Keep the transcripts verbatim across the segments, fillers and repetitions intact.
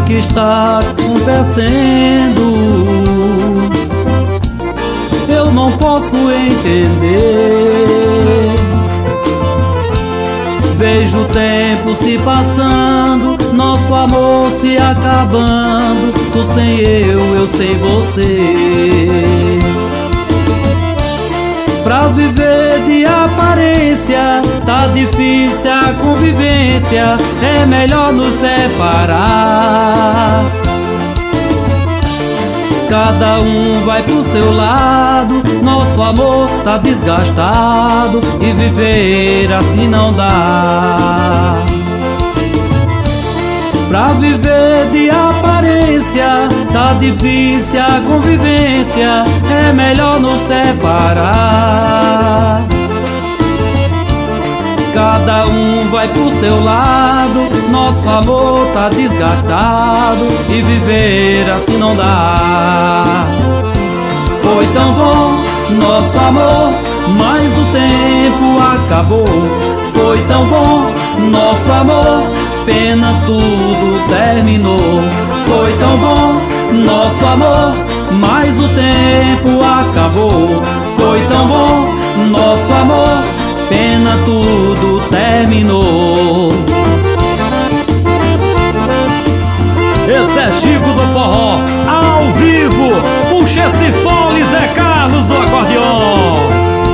que está acontecendo? Eu não posso entender. Vejo o tempo se passando, nosso amor se acabando. Tu sem eu, eu sem você. Pra viver de aparência tá difícil a convivência, é melhor nos separar. Cada um vai pro seu lado, nosso amor tá desgastado e viver assim não dá. Pra viver de aparência tá difícil a convivência, é melhor nos separar. Cada um vai pro seu lado, nosso amor tá desgastado e viver assim não dá. Foi tão bom nosso amor, mas o tempo acabou. Foi tão bom nosso amor, pena tudo terminou. Foi tão bom nosso amor, mas o tempo acabou. Foi tão bom nosso amor, pena tudo terminou. Esse é Chico do Forró, ao vivo. Puxa esse fole, Zé Carlos do acordeon.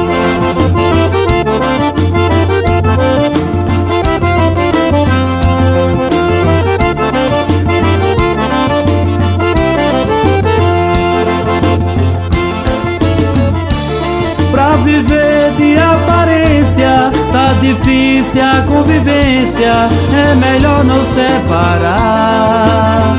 Pra viver de aparência tá difícil a convivência, é melhor não separar.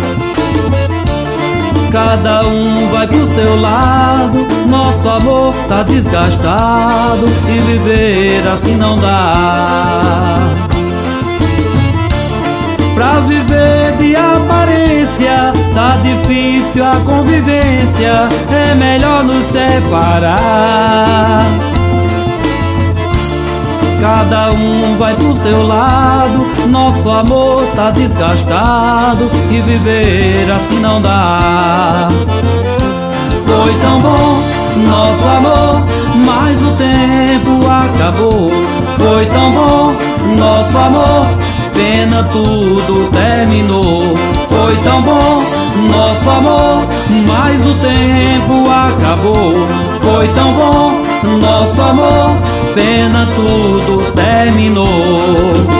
Cada um vai pro seu lado, nosso amor tá desgastado e viver assim não dá. Pra viver de aparência tá difícil a convivência, é melhor nos separar. Cada um vai pro seu lado, nosso amor tá desgastado e viver assim não dá. Foi tão bom nosso amor, mas o tempo acabou. Foi tão bom nosso amor, pena tudo terminou. Foi tão bom nosso amor, mas o tempo acabou. Foi tão bom nosso amor, pena tudo terminou.